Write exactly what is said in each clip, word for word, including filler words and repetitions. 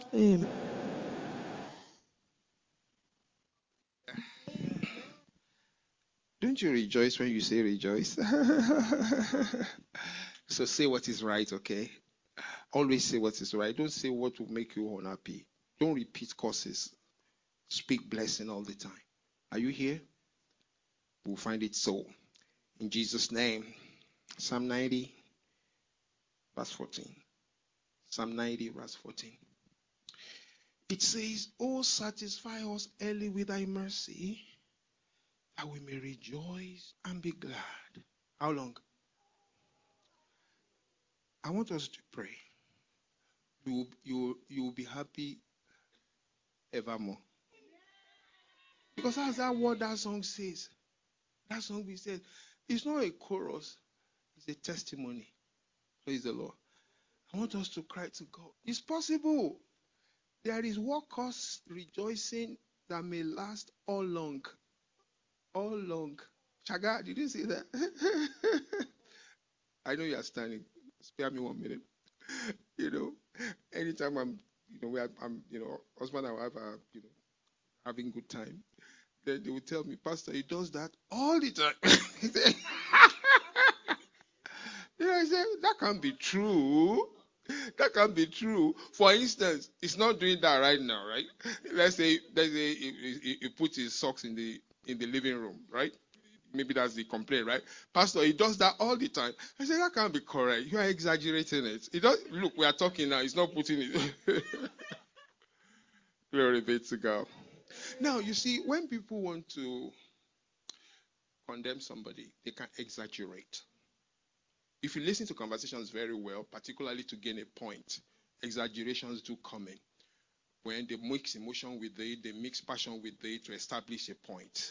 Amen. Don't you rejoice when you say rejoice? So say what is right, okay? Always say what is right. Don't say what will make you unhappy. Don't repeat curses. Speak blessing all the time. Are you here? We'll find it so. In Jesus' name. Psalm ninety, verse fourteen. Psalm ninety, verse fourteen. It says, "Oh, satisfy us early with thy mercy, that we may rejoice and be glad." How long? I want us to pray. You, you, you will be happy evermore. Because that's that what that song says. That song we said, it's not a chorus, it's a testimony. Praise the Lord. I want us to cry to God. It's possible. There is what cause rejoicing that may last all long. All long. Chaga, did you see that? I know you are standing. Spare me one minute. You know, anytime I'm, you know, we are, I'm, you know, husband and wife are, you know, having good time, then they will tell me, Pastor, he does that all the time. You know, I say, that can't be true. That can't be true. For instance, he's not doing that right now, right? Let's say, let's say he, he, he puts his socks in the in the living room, right? Maybe that's the complaint, right? Pastor, he does that all the time. I said, that can't be correct. You are exaggerating it. He does, look, we are talking now. He's not putting it. Glory be to God. Now, you see, when people want to condemn somebody, they can exaggerate. If you listen to conversations very well, particularly to gain a point, exaggerations do come in. When they mix emotion with it, they mix passion with it to establish a point.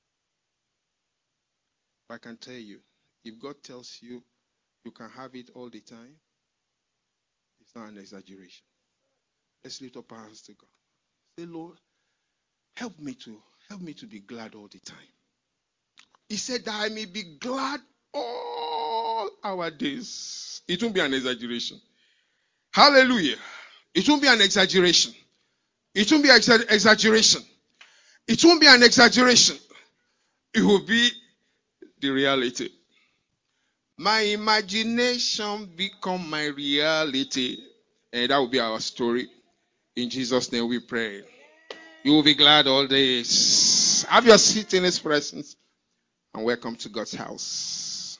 But I can tell you, if God tells you you can have it all the time, it's not an exaggeration. Let's lift up our hands to God. Say, Lord, help me to help me to be glad all the time. He said that I may be glad all our days. It won't be an exaggeration. Hallelujah. It won't be an exaggeration. It won't be an exa- exaggeration. It won't be an exaggeration. It will be the reality. My imagination become my reality. And that will be our story. In Jesus' name we pray. You will be glad all days. Have your seat in his presence. And welcome to God's house.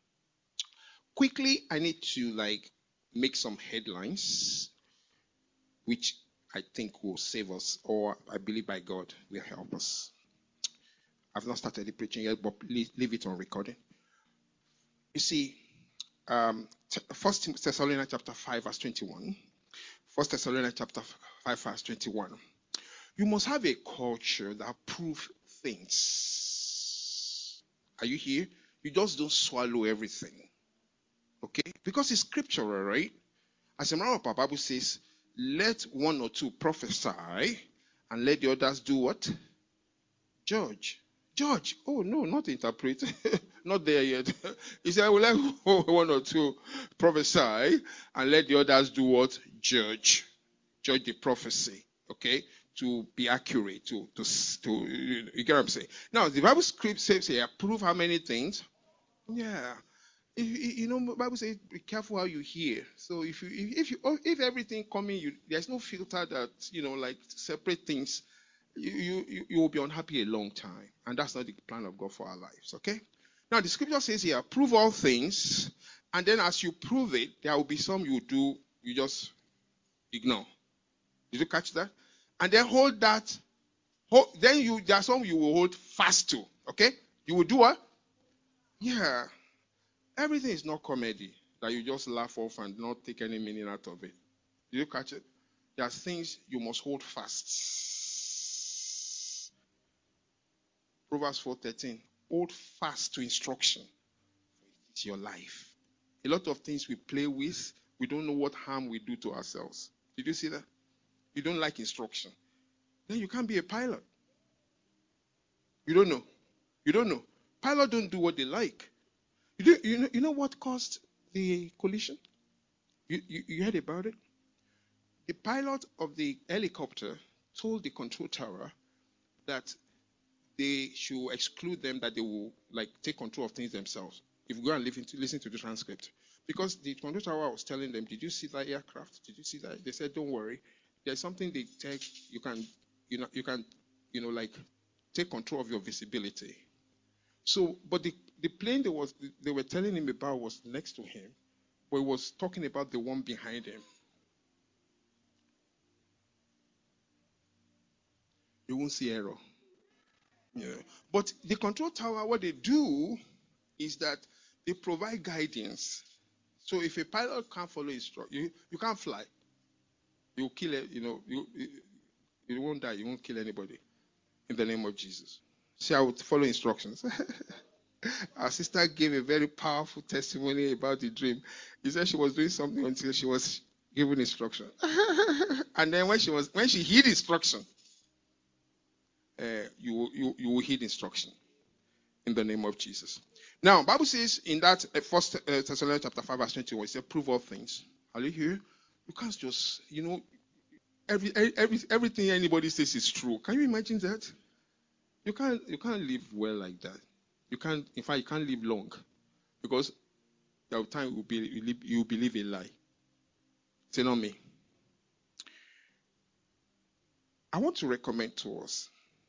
Quickly, I need to like make some headlines, which I think will save us, or I believe by God will help us. I've not started the preaching yet, but leave, leave it on recording. You see, um, First Thessalonians chapter five, verse twenty-one. First Thessalonians chapter five, verse twenty-one. You must have a culture that proves things. Are you here? You just don't swallow everything. Okay? Because it's scriptural, right? As a matter of fact, the Bible says, let one or two prophesy and let the others do what? Judge. Judge. Oh, no, not interpret. Not there yet. He said, I will let one or two prophesy and let the others do what? Judge. Judge the prophecy. Okay? To be accurate. To, to, to you get what I'm saying? Now, the Bible script says here, prove how many things? Yeah. If, you know, the Bible says, be careful how you hear. So if you, if you, if everything coming, you, there's no filter that, you know, like separate things, you, you, you will be unhappy a long time. And that's not the plan of God for our lives, okay? Now, the scripture says here, prove all things. And then as you prove it, there will be some you do, you just ignore. Did you catch that? And then hold that, hold, then you, there are some you will hold fast to, okay? You will do what? Yeah. Everything is not comedy that you just laugh off and not take any meaning out of it. Did you catch it? There are things you must hold fast. Proverbs four thirteen. Hold fast to instruction. It's your life. A lot of things we play with, we don't know what harm we do to ourselves. Did you see that? You don't like instruction. Then you can't be a pilot. You don't know. You don't know. Pilots don't do what they like. You, do, you, know, you know what caused the collision? You, you, you heard about it? The pilot of the helicopter told the control tower that they should exclude them, that they will like take control of things themselves. If you go and listen to, listen to the transcript. Because the control tower was telling them, did you see that aircraft? Did you see that? They said, don't worry. There's something they take, you can, you know, you can, you know, like take control of your visibility. So, but the, the plane they was they were telling him about was next to him, but he was talking about the one behind him. You won't see error. Yeah. But the control tower, what they do is that they provide guidance. So if a pilot can't follow instructions, you, you can't fly. You'll kill it, you know, you, you you won't die, you won't kill anybody. In the name of Jesus. See, I would follow instructions. Our sister gave a very powerful testimony about the dream. She said she was doing something until she was given instruction. And then when she was when she heard instruction, uh, you, you you will heed instruction in the name of Jesus. Now, Bible says in that uh, First uh, Thessalonians chapter five verse twenty-one, it says, "Prove all things." Are you here? You can't just, you know, every, every everything anybody says is true. Can you imagine that? You can't you can't live well like that. You can't. In fact, you can't live long, because there will time you will be you will believe a lie. Say not me. I want to recommend to us,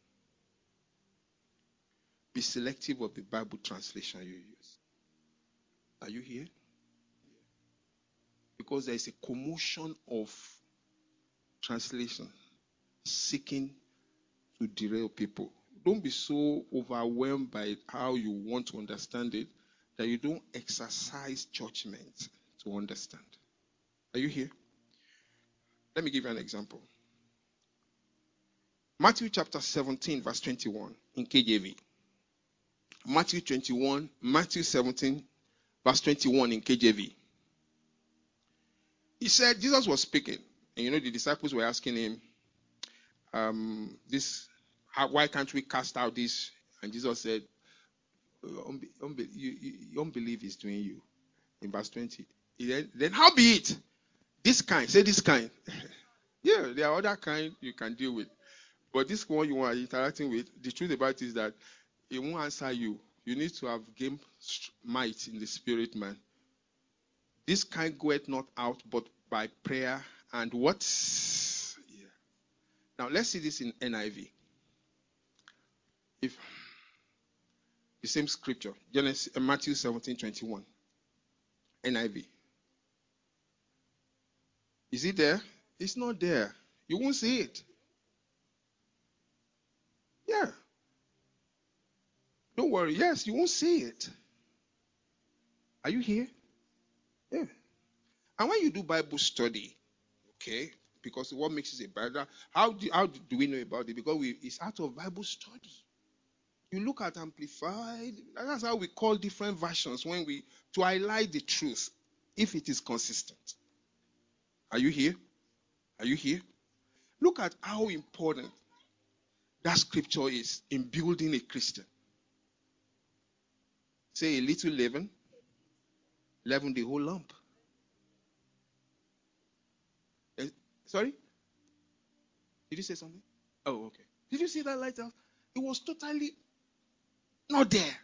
be selective of the Bible translation you use. Are you here? Because there is a commotion of translation seeking to derail people. Don't be so overwhelmed by how you want to understand it that you don't exercise judgment to understand. Are you here? Let me give you an example. Matthew chapter seventeen, verse twenty-one in K J V. Matthew twenty-one, Matthew seventeen, verse twenty-one in K J V. He said, Jesus was speaking, and you know the disciples were asking him, um, "This, how, why can't we cast out this?" And Jesus said, Unbe- unbe- you, you, "Unbelief is doing you." In verse twenty, then, then how be it? This kind, say this kind. Yeah, there are other kind you can deal with, but this one you are interacting with, the truth about it is that it won't answer you. You need to have gained might in the spirit, man. This kind goeth not out but by prayer and what? Yeah. Now let's see this in N I V. If the same scripture, Genesis, uh, Matthew seventeen twenty-one, N I V. Is it there? It's not there. You won't see it. Yeah. Don't worry. Yes, you won't see it. Are you here? Yeah. And when you do Bible study, okay, because what makes it a Bible, how do, how do we know about it? Because we, it's out of Bible study. You look at Amplified, that's how we call different versions when we, to highlight the truth, if it is consistent. Are you here? Are you here? Look at how important that scripture is in building a Christian. Say a little leaven, leaven the whole lump. Eh, sorry? Did you say something? Oh, okay. Did you see that lighthouse? It was totally not there.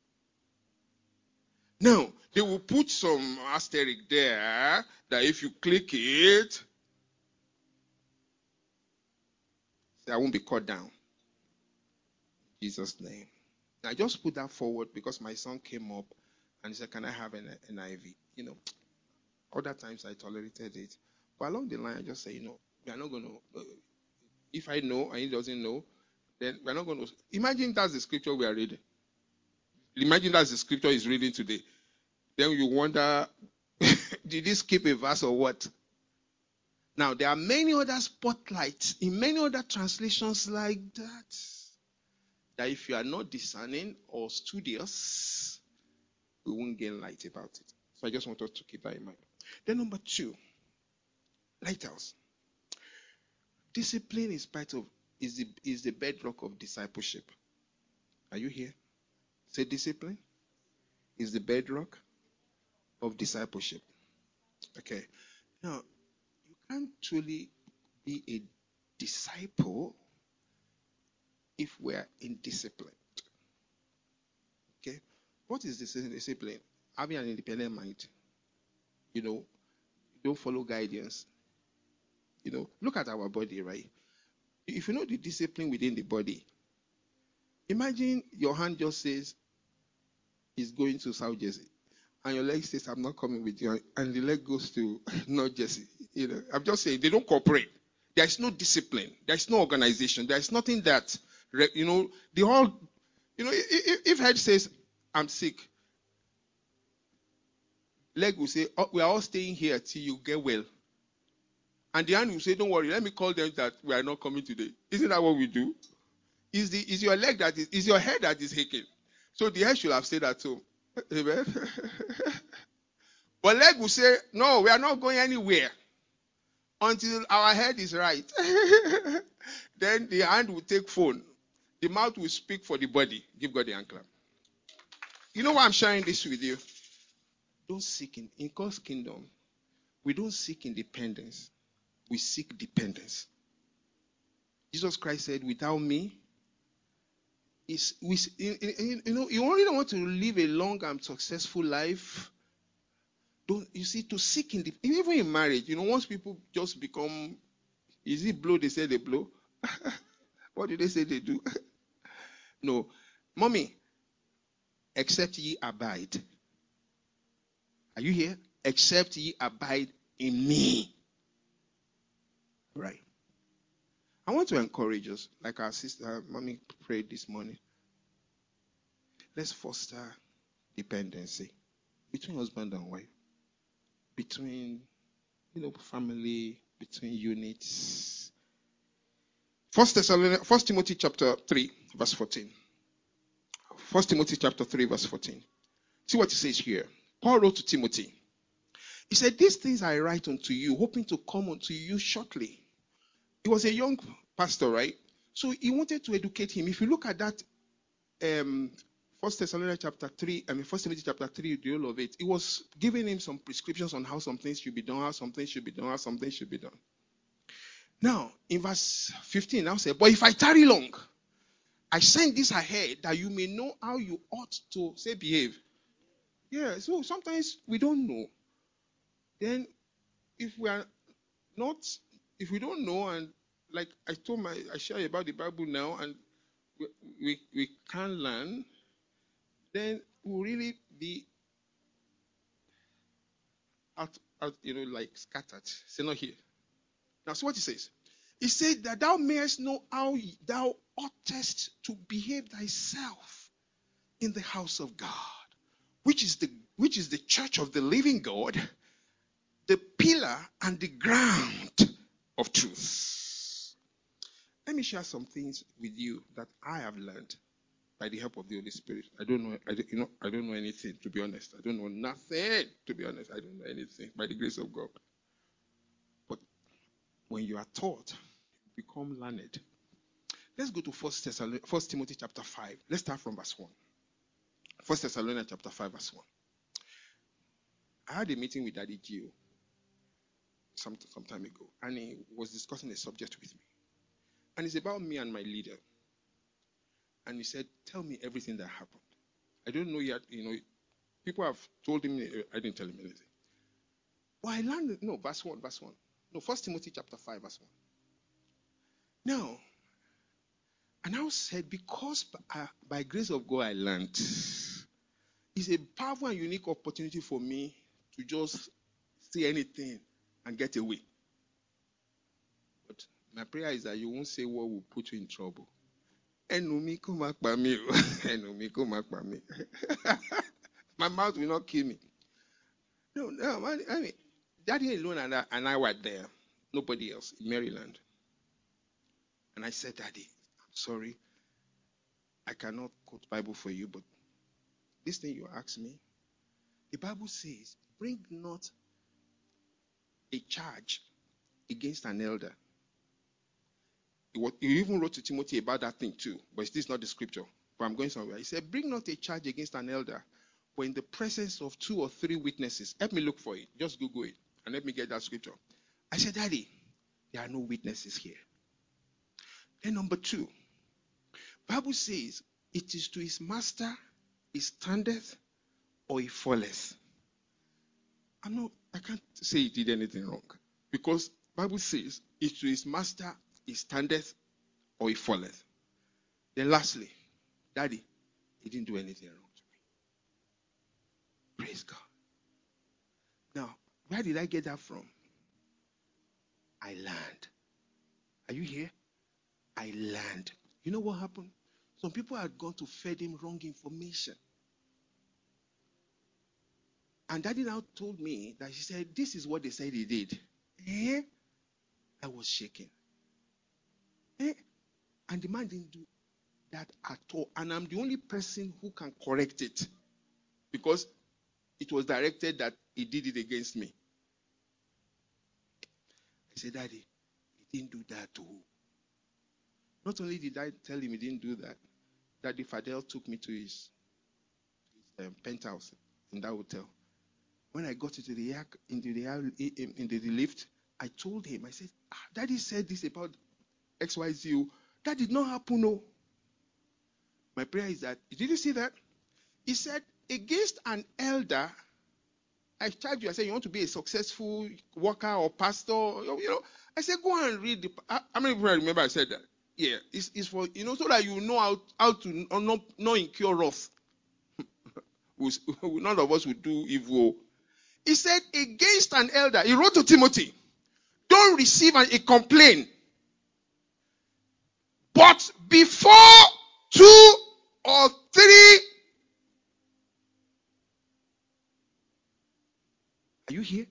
Now, they will put some asterisk there that if you click it, I won't be cut down. In Jesus' name. I just put that forward because my son came up and he said, "Can I have an N I V?" You know, other times I tolerated it. But along the line, I just say, you know, we are not going to, uh, if I know and he doesn't know, then we're not going to. Imagine that's the scripture we are reading. Imagine that's the scripture he's reading today. Then you wonder, did he skip a verse or what? Now, there are many other spotlights in many other translations like that. That if you are not discerning or studious, we won't gain light about it. So I just want us to keep that in mind. Then number two, lighthouse. Discipline is part of is the is the bedrock of discipleship. Are you here? Say discipline is the bedrock of discipleship. Okay. Now, you can't truly be a disciple if we're indisciplined. Okay? What is this discipline? Having an independent mind. You know, don't follow guidance. You know, look at our body, right? If you know the discipline within the body, imagine your hand just says it's going to South Jersey, and your leg says I'm not coming with you, and the leg goes to North Jersey. You know, I'm just saying they don't cooperate. There is no discipline. There is no organization. There is nothing that, you know, the whole, you know, if, if head says I'm sick, leg will say, oh, we are all staying here till you get well. And the hand will say, don't worry, let me call them that we are not coming today. Isn't that what we do? Is the is your leg that is, is your head that is aching? So the head should have stayed at home. Amen. But leg will say, no, we are not going anywhere until our head is right. Then the hand will take phone. The mouth will speak for the body. Give God the hand clap. You know why I'm sharing this with you? Don't seek in, in God's kingdom. We don't seek independence. We seek dependence. Jesus Christ said, without me, is we you know you only don't want to live a long and successful life. Don't you see to seek in the, even in marriage, you know, once people just become, is it blow they say they blow? What do they say they do? No. Mommy, except ye abide. Are you here? Except ye abide in me. Right. I want to encourage us, like our sister, mommy prayed this morning. Let's foster dependency between husband and wife, between, you know, family, between units. First Thessalonians, First Timothy chapter three, verse fourteen. First Timothy chapter three, verse fourteen. See what it says here. Paul wrote to Timothy. He said, these things I write unto you, hoping to come unto you shortly. He was a young pastor, right? So he wanted to educate him. If you look at that, um, First Thessalonians chapter three, I mean First Timothy chapter three, the whole of it, it was giving him some prescriptions on how some things should be done, how some things should be done, how some things should be done. Now, in verse fifteen, now say, but if I tarry long, I send this ahead that you may know how you ought to, say, behave. Yeah, so sometimes we don't know. Then, if we are not, if we don't know, and like I told my, I share about the Bible now, and we we, we can't learn, then we'll really be out, out, you know, like scattered. Say not here. Now, see what he says. He said that thou mayest know how thou oughtest to behave thyself in the house of God, which is the which is the church of the living God, the pillar and the ground of truth. Let me share some things with you that I have learned by the help of the Holy Spirit. I don't know, I don't, you know, I don't know anything, to be honest. I don't know nothing, to be honest. I don't know anything by the grace of God. But when you are taught, you become learned. Let's go to First Thessalonians, First Timothy chapter five. Let's start from verse one. First Thessalonians chapter five, verse one. I had a meeting with Daddy Gio some, some time ago, and he was discussing a subject with me. And it's about me and my leader. And he said, tell me everything that happened. I don't know yet, you know, people have told him, I didn't tell him anything. Well, I learned, no, verse one, verse one. No, First Timothy chapter five, verse one. Now, and I said, because by, by grace of God I learned, it's a powerful and unique opportunity for me to just say anything and get away. But my prayer is that you won't say what will put you in trouble. Enumi come back by me. Enumi come back by me. My mouth will not kill me. No, no, I mean, Daddy alone and I, and I were there. Nobody else in Maryland. And I said, Daddy, I'm sorry. I cannot quote Bible for you, but this thing you asked me, the Bible says, bring not a charge against an elder. He even wrote to Timothy about that thing too, but this is not the scripture. But I'm going somewhere. He said, bring not a charge against an elder, but in the presence of two or three witnesses. Help me look for it. Just Google it and let me get that scripture. I said, Daddy, there are no witnesses here. Then number two, Bible says, it is to his master he standeth or he falleth. I'm not, I can't say he did anything wrong. Because Bible says, it to his master he standeth or he falleth. Then lastly, Daddy, he didn't do anything wrong to me. Praise God. Now, where did I get that from? I learned. Are you here? I learned. You know what happened? Some people had gone to feed him wrong information. And Daddy now told me that she said, this is what they said he did. Eh? I was shaking. Eh? And the man didn't do that at all. And I'm the only person who can correct it. Because it was directed that he did it against me. I said, Daddy, he didn't do that too. Not only did I tell him he didn't do that, Daddy Fadel took me to his, his um, penthouse in that hotel. When I got into the into the into the lift, I told him, I said, ah, Daddy said this about X Y Z. That did not happen, no. My prayer is that, did you see that? He said, against an elder, I charge you, I said, you want to be a successful worker or pastor, you know. I said, go and read the, how many people I remember I said that? Yeah, it's, it's for, you know, so that you know how, how to not, not incur wrath. None of us will do evil. He said, against an elder, he wrote to Timothy, don't receive a complaint. But before two or three, are you here?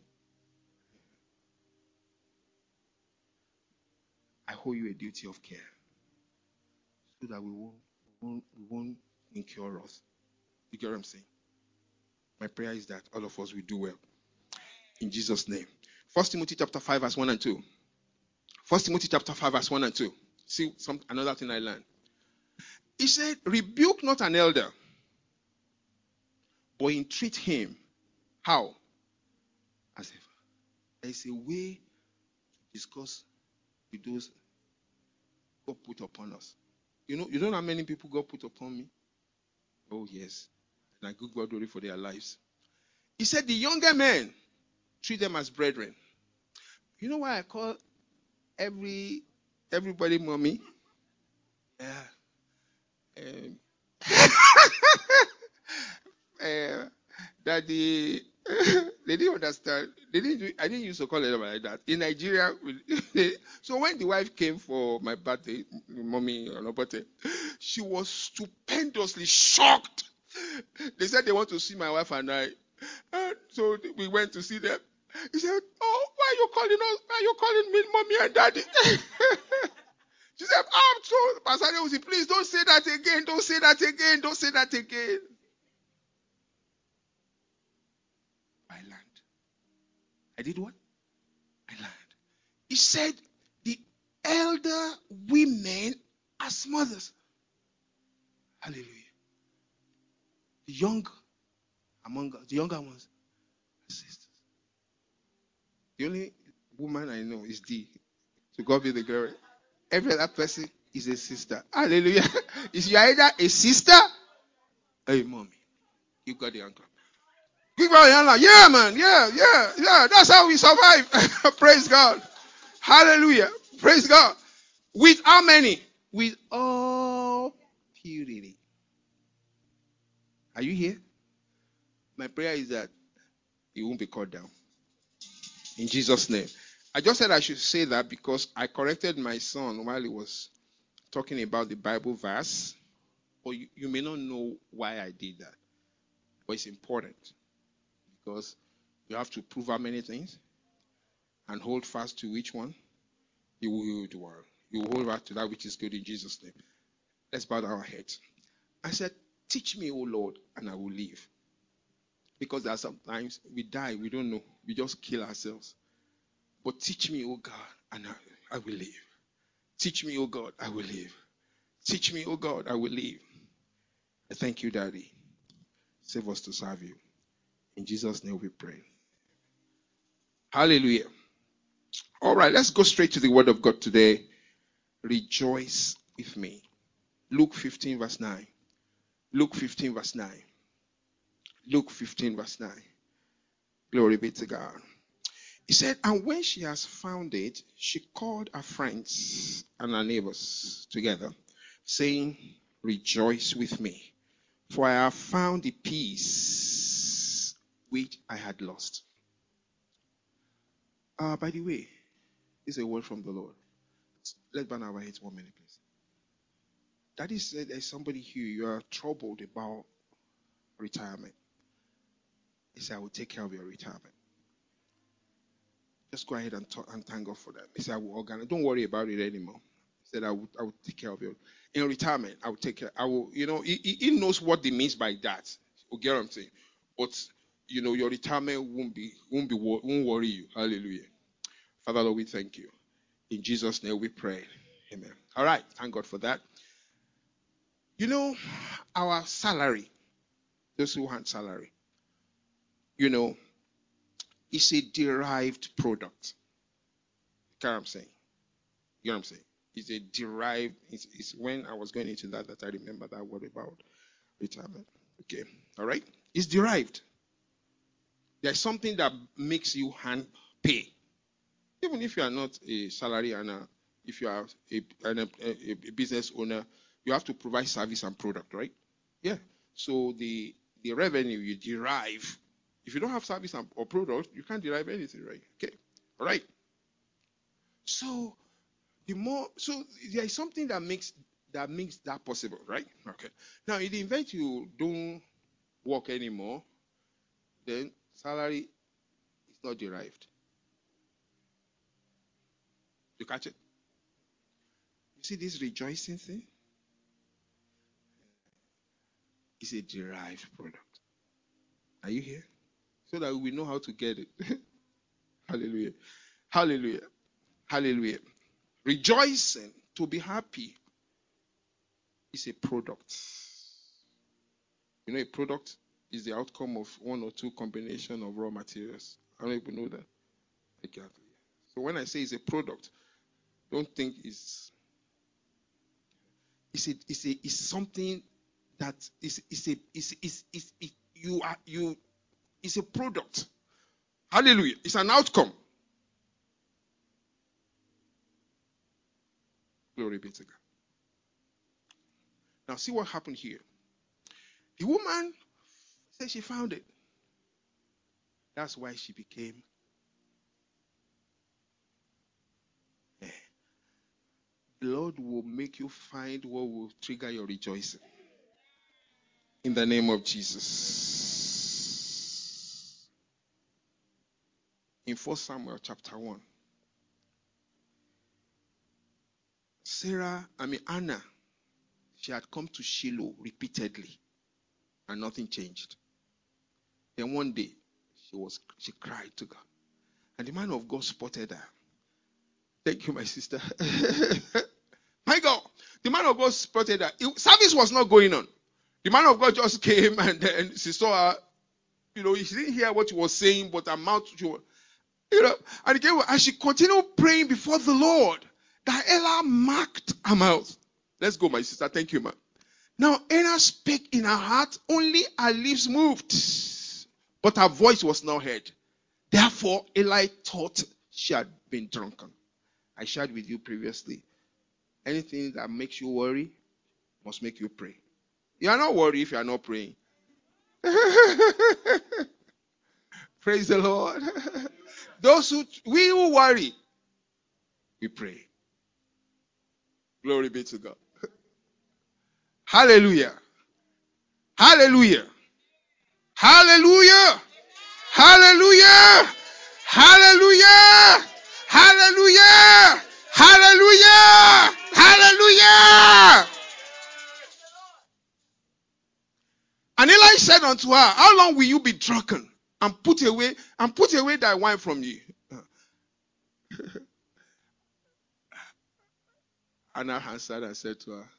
I hold you a duty of care so that we won't, we won't, we won't incur wrath. You get what I'm saying? My prayer is that all of us will do well. In Jesus' name. First Timothy chapter five, verse one and two. First Timothy chapter five, verse one and two. See, some another thing I learned. He said, rebuke not an elder, but entreat him. How? As if there is a way to discuss with those God put upon us. You know, you don't know how many people God put upon me? Oh, yes. And I give God glory for their lives. He said, the younger men, treat them as brethren. You know why I call every everybody mommy? Yeah. Um, uh, that the they didn't understand. They didn't. Do, I didn't used to call it like that in Nigeria. So when the wife came for my birthday, mommy or no birthday, she was stupendously shocked. They said they want to see my wife and I, and so we went to see them. He said, "Oh, why are you calling us? Why are you calling me mommy and daddy?" She said, "I'm so." Pastor Deo said, "Please don't say that again. Don't say that again. Don't say that again." I learned. I did what? I learned. He said, the elder women as mothers. Hallelujah. The young among us, the younger ones as sisters. The only woman I know is D. To God be the glory. Every other person is a sister. Hallelujah. Is you either a sister or a mommy? You got the uncle. Give her a hand. Yeah, man. Yeah, yeah, yeah. That's how we survive. Praise God. Hallelujah. Praise God. With how many? With all purity. Are you here? My prayer is that you won't be caught down. In Jesus' name. I just said I should say that because I corrected my son while he was talking about the Bible verse. Or you, you may not know why I did that. But it's important. Because you have to prove how many things and hold fast to which one. You will do well. You will hold fast to that which is good in Jesus' name. Let's bow down our heads. I said, teach me, O Lord, and I will live. Because there are sometimes we die, we don't know. We just kill ourselves. But teach me, O God, and I, I will live. Teach me, O God, I will live. Teach me, O God, I will live. I thank you, Daddy. Save us to serve you. In Jesus' name we pray. Hallelujah. All right, let's go straight to the word of God today. Rejoice with me. Luke fifteen, verse nine. Luke fifteen, verse nine. Luke fifteen, verse nine. Glory be to God. He said, and when she has found it, she called her friends and her neighbors together, saying, rejoice with me, for I have found the peace which I had lost. Uh, by the way, this is a word from the Lord. Let's burn our heads one minute, please. Daddy said there's somebody here, you are troubled about retirement. He said, I will take care of your retirement. Just go ahead and, talk, and thank God for that. He said, I will organize. Don't worry about it anymore. He said, I will, I will take care of you. In retirement, I will take care. I will, you know, he, he knows what he means by that. You get what I'm saying? But, you know, your retirement won't be, won't be, won't worry you. Hallelujah. Father, Lord, we thank you. In Jesus' name we pray. Amen. All right. Thank God for that. You know, our salary, those who want salary, you know, it's a derived product. You know what I'm saying? You know what I'm saying? It's a derived, it's, it's when I was going into that that I remember that word about retirement. Okay. All right? It's derived. There's something that makes you hand pay. Even if you are not a salary earner, if you are a, a, a, a business owner, you have to provide service and product, right? Yeah. So the the revenue you derive, if you don't have service and, or product, you can't derive anything, right? Okay. All right. So the more, so there is something that makes that makes that possible, right? Okay. Now, in the event you don't work anymore, then salary is not derived. You catch it? You see this rejoicing thing? It's a derived product. Are you here? So that we know how to get it. Hallelujah. Hallelujah. Hallelujah. Rejoicing, to be happy, is a product. You know, a product is the outcome of one or two combination of raw materials. I don't even know that. Exactly. So when I say it's a product, don't think it's it's a, it's a, it's something that is is a is is is it, you are you it's a product. Hallelujah. It's an outcome. Glory be to God. Now see what happened here. The woman said she found it. That's why she became. Eh. The Lord will make you find what will trigger your rejoicing. In the name of Jesus. In First Samuel chapter one. Sarah, I mean Anna, she had come to Shiloh repeatedly and nothing changed. Then one day she was she cried to God. And the man of God spotted her. Thank you, my sister. My God, the man of God spotted her. It, service was not going on. The man of God just came and then she saw her. You know, she didn't hear what he was saying, but her mouth, she was, you know, and, again, and she continued praying before the Lord. That Ella marked her mouth. Let's go, my sister. Thank you, man. Now, Anna spake in her heart, only her lips moved, but her voice was not heard. Therefore, Eli thought she had been drunken. I shared with you previously. Anything that makes you worry must make you pray. You are not worried if you are not praying. Praise the Lord. Those who, we who worry, we pray. Glory be to God. Hallelujah. Hallelujah. Hallelujah. Hallelujah. Hallelujah. Hallelujah. Hallelujah. Hallelujah. And Eli said unto her, how long will you be drunken and put away and put away thy wine from you? Anna answered and said to her,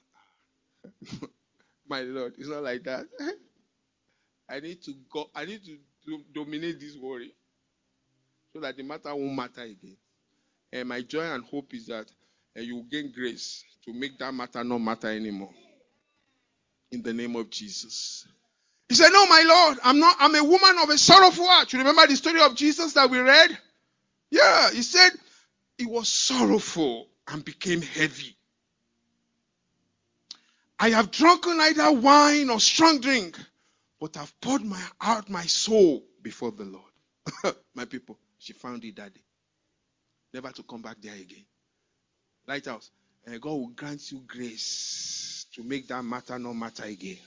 my Lord, it's not like that. I need to go, I need to dominate this worry so that the matter won't matter again. And my joy and hope is that uh, you will gain grace to make that matter not matter anymore. In the name of Jesus. He said, no, my Lord, I'm not, I'm a woman of a sorrowful heart. You remember the story of Jesus that we read? Yeah, he said, he was sorrowful and became heavy. I have drunken neither wine or strong drink, but I've poured my out my soul before the Lord. My people, she found it that day. Never to come back there again. Lighthouse, and God will grant you grace to make that matter not matter again.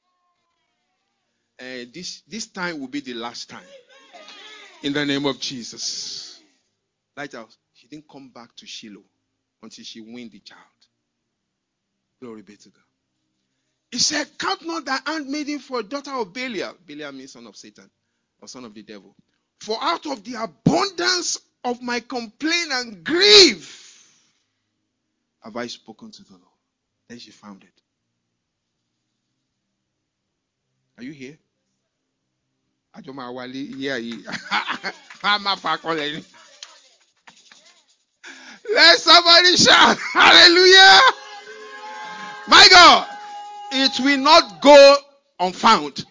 And this, this time will be the last time. In the name of Jesus. Lighthouse, she didn't come back to Shiloh until she weaned the child. Glory be to God. He said, count not thy handmaiden for a daughter of Belial. Belial means son of Satan or son of the devil. For out of the abundance of my complaint and grief have I spoken to the Lord. Then she found it. Are you here? Let somebody shout. Hallelujah. My God. It will not go unfound.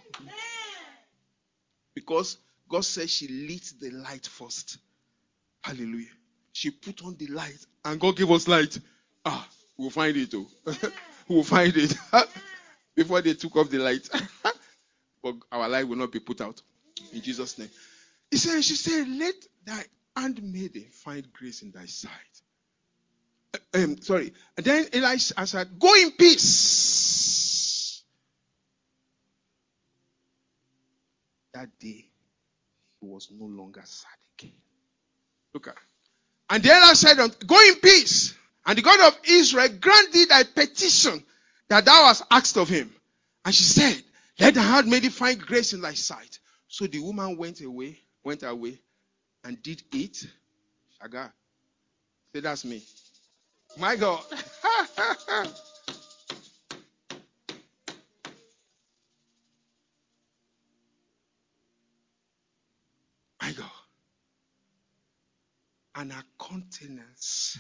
Because God said she lit the light first. Hallelujah. She put on the light and God gave us light. Ah, we'll find it too. We'll find it. Before they took off the light. But our light will not be put out. In Jesus' name. He said, she said, let thy handmaiden find grace in thy sight. Um, sorry. And then Elisha answered, go in peace. That day, he was no longer sad again. Look at it. And the elder said, go in peace. And the God of Israel grant thee thy petition that thou hast asked of him. And she said, let the handmaiden find grace in thy sight. So the woman went away, went away, and did eat. Shaga. Say, that's me. My God. My God. And her countenance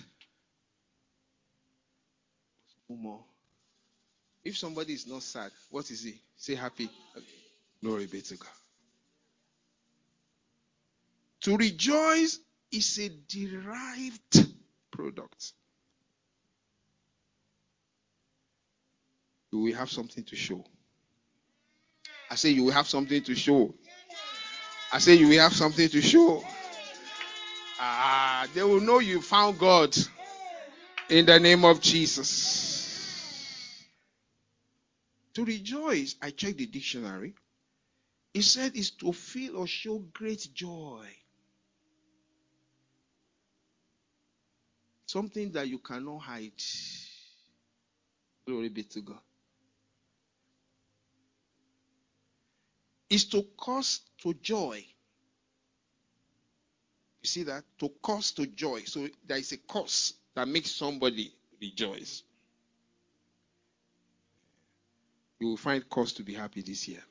was no more. If somebody is not sad, what is he? Say happy. Glory be to God. To rejoice is a derived product. You will have something to show. I say you will have something to show. I say you will have something to show. Ah, they will know you found God in the name of Jesus. To rejoice, I checked the dictionary. It said is to feel or show great joy. Something that you cannot hide. Glory be to God. Is to cause to joy. You see that? To cause to joy. So there is a cause that makes somebody rejoice. You will find cause to be happy this year.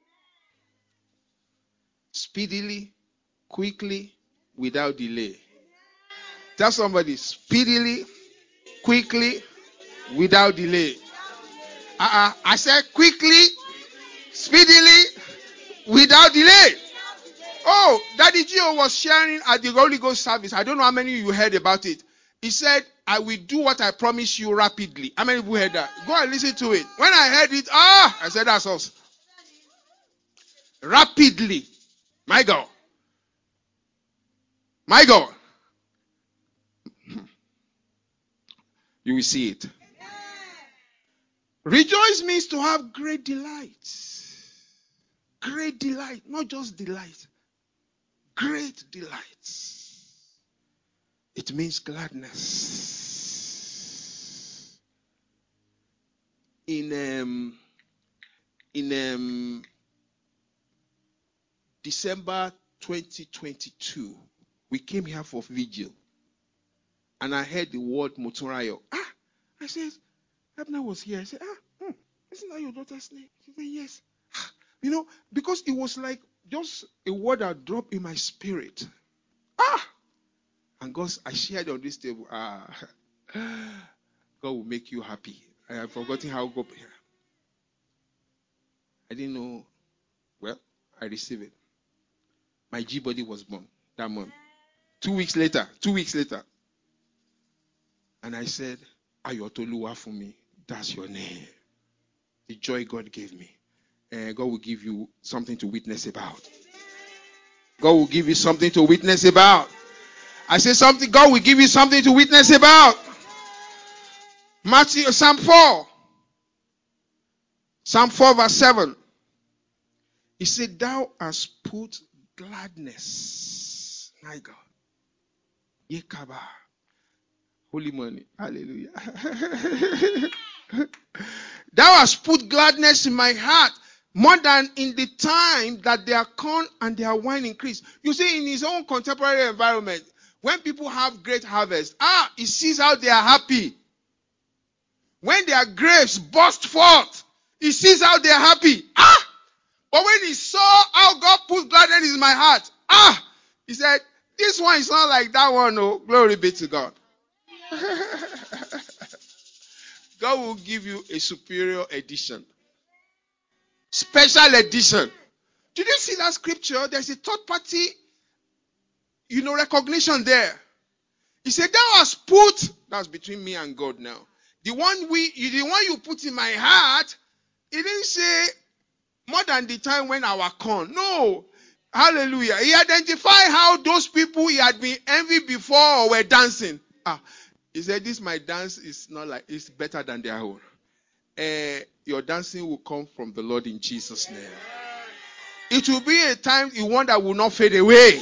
Speedily, quickly, without delay. Tell somebody, speedily, quickly, without delay. Uh-uh. I said quickly, speedily, without delay. Oh, Daddy Gio was sharing at the Holy Ghost service. I don't know how many of you heard about it. He said, I will do what I promise you rapidly. How many people heard that? Go and listen to it. When I heard it, ah, I said, that's us. Rapidly. My God. My God. You will see it. Rejoice means to have great delight. Great delight. Not just delight. Great delight. It means gladness. In um, in um, December twenty twenty-two, we came here for vigil. And I heard the word Motorayo. Ah, I said, Abner was here. I said, ah, hmm, isn't that your daughter's name? She said, yes. You know, because it was like just a word that dropped in my spirit. Ah! And God, I shared on this table. Ah, God will make you happy. I have forgotten how God. I didn't know. Well, I received it. My G body was born that month. Two weeks later, two weeks later. And I said, Ayotoluwa for me. That's your name. The joy God gave me. Uh, God will give you something to witness about. God will give you something to witness about. I say something, God will give you something to witness about. Matthew, Psalm four. Psalm four verse seven. He said, thou hast put gladness. My God. Yekaba. Holy money. Hallelujah. Thou hast put gladness in my heart more than in the time that their corn and their wine increase. You see, in his own contemporary environment, when people have great harvest, ah, he sees how they are happy. When their grapes burst forth, he sees how they are happy. Ah! But when he saw how God put gladness in my heart, ah! He said, this one is not like that one, no. Glory be to God. God will give you a superior edition. Special edition. Did you see that scripture? There's a third party, you know, recognition there. He said, thou hast put, that's between me and God now. The one we, the one you put in my heart, he didn't say more than the time when our corn. No. Hallelujah. He identified how those people he had been envied before were dancing. Ah, he said, this my dance is not like, it's better than their own. Uh, your dancing will come from the Lord in Jesus' name. It will be a time, the one that will not fade away.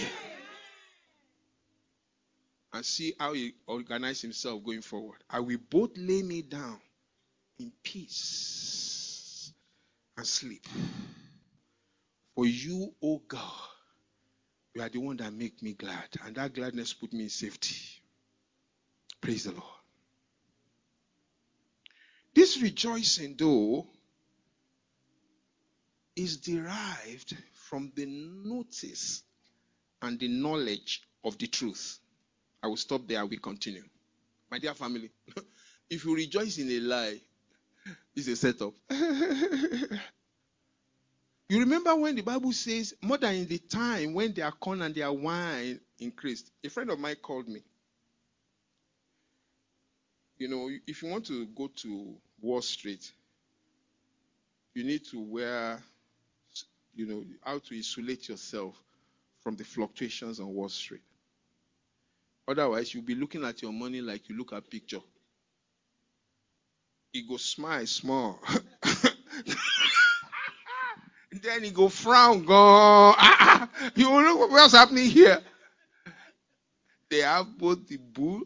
And see how he organizes himself going forward. I will both lay me down in peace and sleep. For you, O God, you are the one that make me glad. And that gladness put me in safety. Praise the Lord. This rejoicing, though, is derived from the notice and the knowledge of the truth. I will stop there. I will continue. My dear family, if you rejoice in a lie, it's a setup. You remember when the Bible says, more than in the time when their corn and their wine increased. A friend of mine called me. You know, if you want to go to Wall Street, you need to wear, you know, how to isolate yourself from the fluctuations on Wall Street. Otherwise, you'll be looking at your money like you look at picture. You go smile small. Then you go frown, go, ah, ah. You look what's happening here. They have both the bull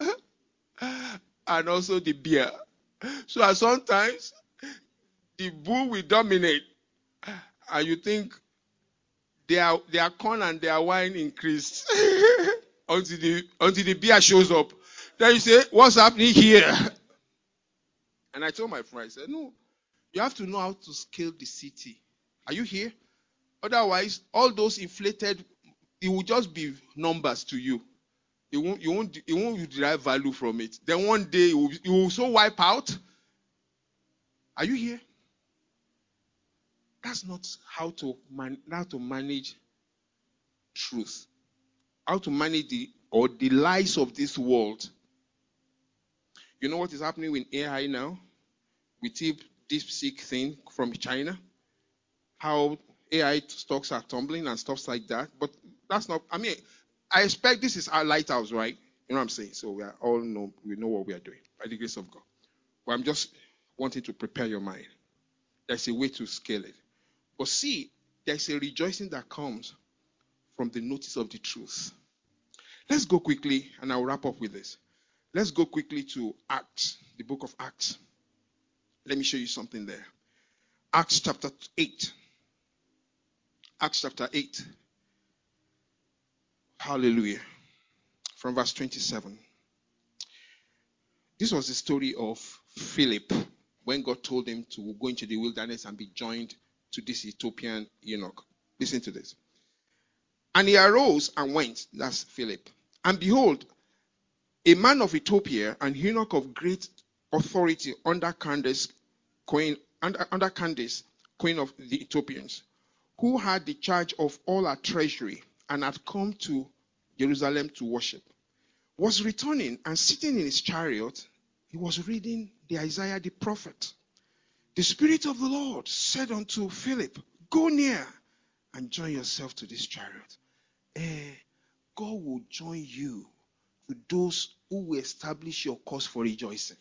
and also the beer. So sometimes the bull will dominate, and you think their their corn and their wine increased until the until the beer shows up. Then you say, "What's happening here?" And I told my friend, I said, "No, you have to know how to scale the city. Are you here? Otherwise, all those inflated, it will just be numbers to you. You won't, you won't, you won't derive value from it. Then one day it will, it will so wipe out. Are you here? That's not how to man, how to manage truth. How to manage the or the lies of this world. You know what is happening with A I now? With DeepSeek thing from China. How A I stocks are tumbling and stuff like that. But that's not. I mean, I expect this is our lighthouse, right? You know what I'm saying? So we are all know we know what we are doing by the grace of God. But I'm just wanting to prepare your mind. There's a way to scale it. But see, there's a rejoicing that comes from the notice of the truth. Let's go quickly, and I'll wrap up with this. Let's go quickly to Acts, the book of Acts. Let me show you something there. Acts chapter eight. Acts chapter eight. Hallelujah. From verse twenty-seven. This was the story of Philip when God told him to go into the wilderness and be joined to this Ethiopian eunuch. Listen to this. And he arose and went, that's Philip, And behold, a man of Ethiopia, an eunuch of great authority under Candace, queen, under, under Candace, queen of the Ethiopians, who had the charge of all her treasury and had come to Jerusalem to worship, was returning and sitting in his chariot. He was reading the Isaiah the prophet. The Spirit of the Lord said unto Philip, go near and join yourself to this chariot. Eh, God will join you to those who will establish your cause for rejoicing.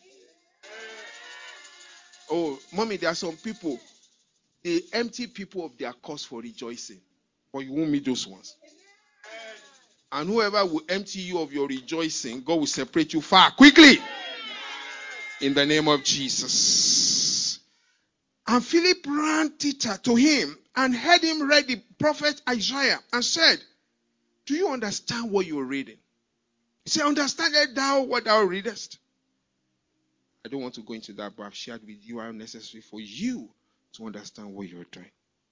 Oh, mommy, there are some people, they empty people of their cause for rejoicing. But you won't meet those ones. And whoever will empty you of your rejoicing, God will separate you far quickly. In the name of Jesus. And Philip ran thither to him and heard him read the prophet Isaiah and said, do you understand what you're reading? He said, understandest thou what thou readest? I don't want to go into that, but I've shared with you how necessary for you to understand what you're doing.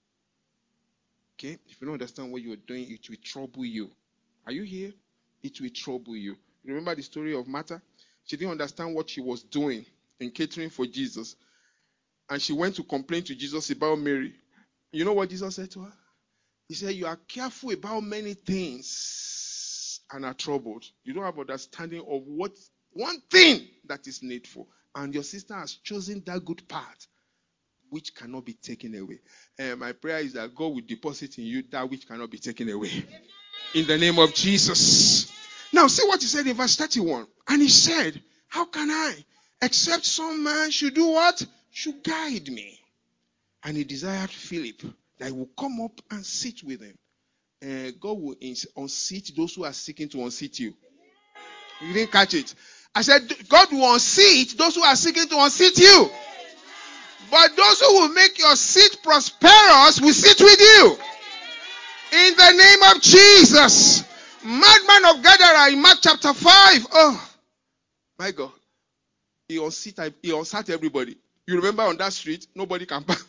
Okay? If you don't understand what you're doing, it will trouble you. Are you here? It will trouble you. Remember the story of Martha? She didn't understand what she was doing in catering for Jesus. And she went to complain to Jesus about Mary. You know what Jesus said to her? He said, you are careful about many things and are troubled. You don't have understanding of what one thing that is needful. And your sister has chosen that good part which cannot be taken away. And my prayer is that God will deposit in you that which cannot be taken away. In the name of Jesus. Now see what he said in verse thirty-one. And he said, how can I, except some man should do what? Should guide me. And he desired Philip that he will come up and sit with him. Uh, God will unseat those who are seeking to unseat you. You didn't catch it. I said, God will unseat those who are seeking to unseat you. But those who will make your seat prosperous will sit with you. In the name of Jesus. Madman of Gadara in Mark chapter five. Oh, my God. He unseat, he unsat everybody. You remember on that street, nobody can pass.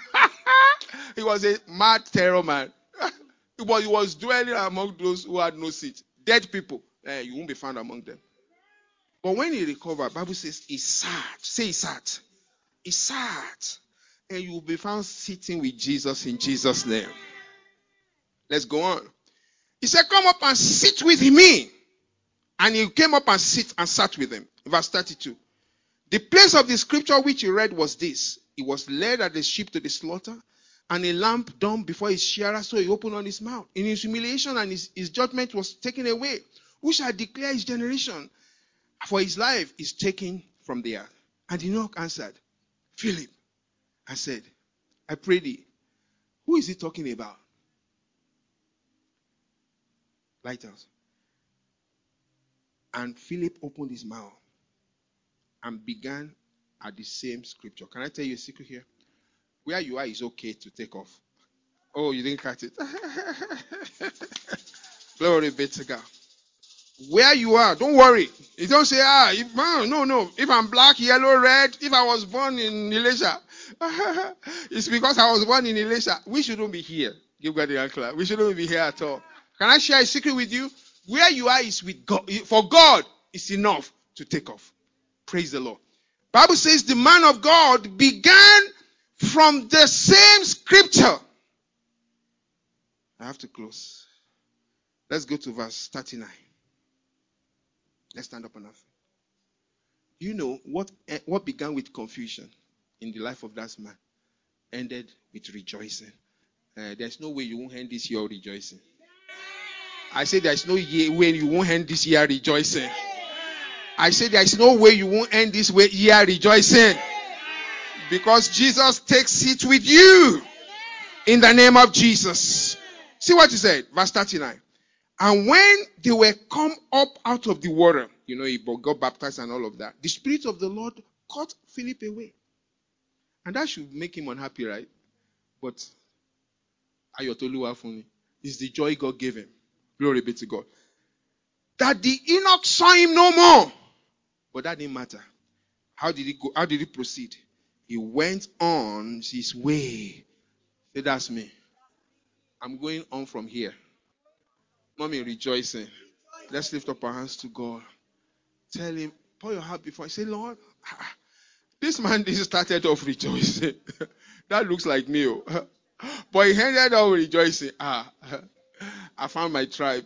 He was a mad terror man. But he was dwelling among those who had no seat. Dead people. Eh, you won't be found among them. But when he recovered, Bible says he sat. Say he sat. He sat. And you will be found sitting with Jesus in Jesus' name. Let's go on. He said, come up and sit with me. And he came up and sit and sat with him. Verse thirty-two. The place of the scripture which he read was this. He was led as a sheep to the slaughter, and a lamb dumb before his shearer, so he opened on his mouth. In his humiliation and his, his judgment was taken away. Who shall declare his generation? For his life is taken from the earth. And Enoch answered, Philip, I said, I pray thee, who is he talking about? Lighthouse. And Philip opened his mouth and began at the same scripture. Can I tell you a secret here? Where you are is okay to take off. Oh, you didn't catch it. Glory be to God. Where you are, don't worry. You don't say, ah, if, no, no. If I'm black, yellow, red, if I was born in Elisha, it's because I was born in Elisha. We shouldn't be here. Give God the answer. We shouldn't be here at all. Can I share a secret with you? Where you are is with God. For God, it's enough to take off. Praise the Lord. Bible says the man of God began from the same scripture. I have to close. Let's go to verse thirty-nine. Let's stand up on our feet. You know what, what began with confusion in the life of that man ended with rejoicing. Uh, there's no way you won't end this year rejoicing. I say there's no way you won't end this year rejoicing. I say there's no way you won't end this year rejoicing. Because Jesus takes it with you. In the name of Jesus. See what he said. Verse thirty-nine. And when they were come up out of the water, you know, he got baptized and all of that, the Spirit of the Lord caught Philip away. And that should make him unhappy, right? But Ayotoluwa is the joy God gave him. Glory be to God. That the Enoch saw him no more. But that didn't matter. How did he go? How did he proceed? He went on his way. Say, that's me. I'm going on from here. Mommy rejoicing. Let's lift up our hands to God. Tell him, pour your heart before. Say, Lord, this man just started off rejoicing. That looks like me. Oh. But he ended up rejoicing. Ah, I found my tribe.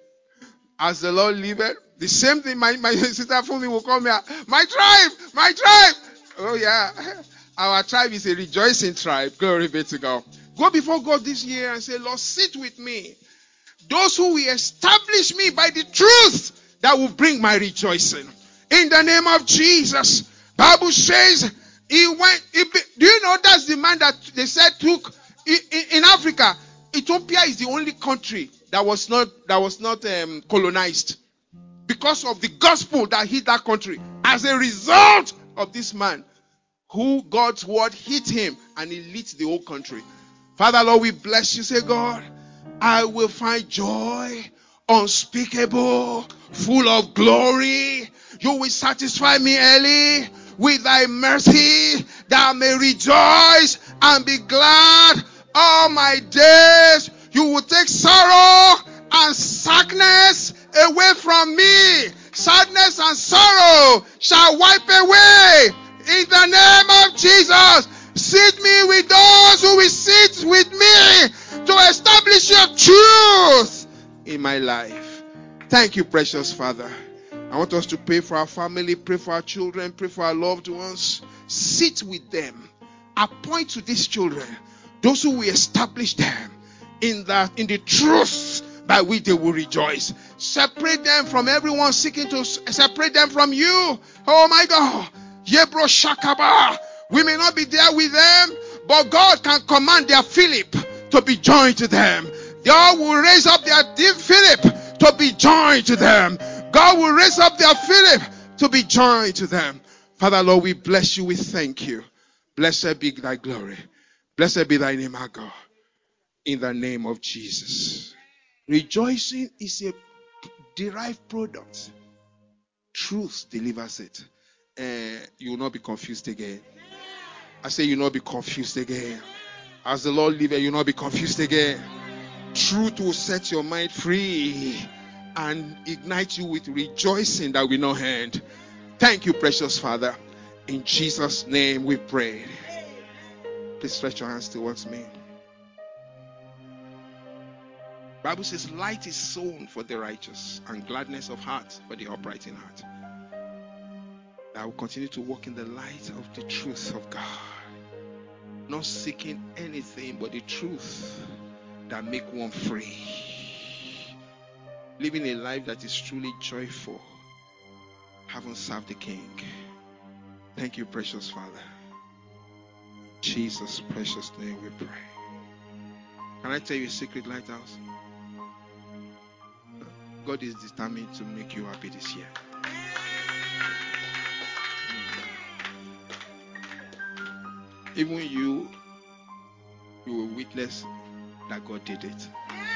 As the Lord liveth, the same thing my, my sister Fumi will come here. My tribe, my tribe. Oh yeah. Our tribe is a rejoicing tribe. Glory be to God. Go before God this year and say, Lord, sit with me. Those who will establish me by the truth that will bring my rejoicing. In the name of Jesus. Bible says he went. He, do you know that's the man that they said took in, in, in Africa? Ethiopia is the only country that was not that was not um, colonized because of the gospel that hit that country. As a result of this man, who God's word hit him and he lit the whole country. Father, Lord, we bless you. Say, God, I will find joy unspeakable, full of glory. You will satisfy me early with thy mercy, that I may rejoice and be glad all my days. You will take sorrow and sadness away from me. Sadness and sorrow shall wipe away. In the name of Jesus, sit me with those who will sit with me to establish your truth in my life. Thank you, precious Father. I want us to pray for our family, pray for our children, pray for our loved ones. Sit with them. Appoint to these children those who will establish them in the, in the truth by which they will rejoice. Separate them from everyone seeking to separate them from you. Oh my God. Yebro Shakaba. We may not be there with them, but God can command their Philip to be joined to them. God will raise up their dear Philip to be joined to them. God will raise up their Philip to be joined to them. Father, Lord, we bless you. We thank you. Blessed be thy glory. Blessed be thy name, our God. In the name of Jesus. Rejoicing is a derived product. Truth delivers it. Uh, you will not be confused again. I say you will not be confused again. As the Lord liveth, you will not be confused again. Truth will set your mind free and ignite you with rejoicing that will not end. Thank you, precious Father. In Jesus' name we pray. Please stretch your hands towards me. Bible says light is sown for the righteous and gladness of heart for the upright in heart. I will continue to walk in the light of the truth of God, not seeking anything but the truth that make one free, living a life that is truly joyful, having served the King. Thank you, precious Father. In Jesus' precious name we pray. Can I tell you a secret, Lighthouse? God is determined to make you happy this year. Even you, you will witness that God did it.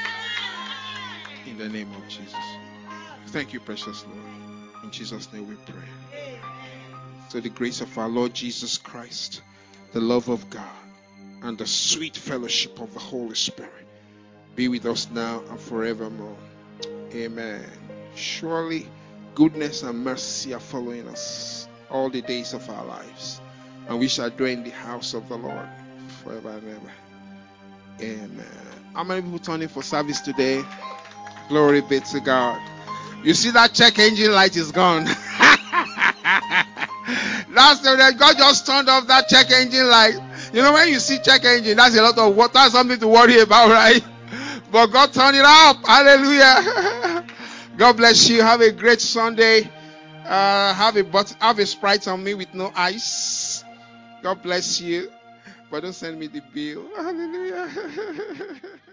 In the name of Jesus. Thank you, precious Lord. In Jesus' name we pray. So the grace of our Lord Jesus Christ, the love of God, and the sweet fellowship of the Holy Spirit be with us now and forevermore. Amen. Surely goodness and mercy are following us all the days of our lives, and we shall dwell in the house of the Lord forever and ever. Amen. How many people turning for service today? Glory be to God. You see that check engine light is gone. That's the God just turned off that check engine light. You know, when you see check engine, that's a lot of water. That's something to worry about, right? But God turned it up. Hallelujah. God bless you. Have a great Sunday. Uh, have a but have a Sprite on me with no ice. God bless you. But don't send me the bill. Hallelujah.